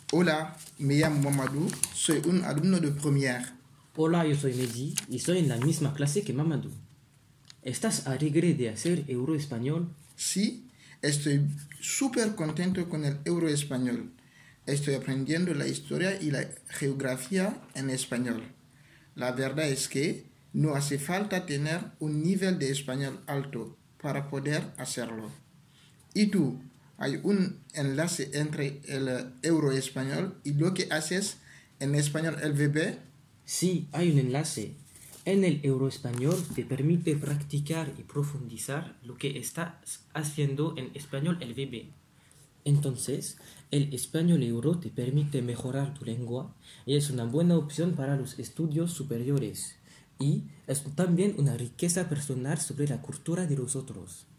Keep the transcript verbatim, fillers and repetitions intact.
Hola, me llamo Mamadou, soy un alumno de première. Hola, yo soy Mehdi y estoy en la misma clase que Mamadou. ¿Estás alegre de hacer euro español? Sí, estoy súper contento con el euro español. Estoy aprendiendo la historia y la geografía en español. La verdad es que no hace falta tener un nivel de español alto para poder hacerlo. ¿Y tú? ¿Hay un enlace entre el euro español y lo que haces en español L V B? Sí, hay un enlace. En el euro español te permite practicar y profundizar lo que estás haciendo en español L V B. Entonces, el español euro te permite mejorar tu lengua y es una buena opción para los estudios superiores. Y es también una riqueza personal sobre la cultura de los otros.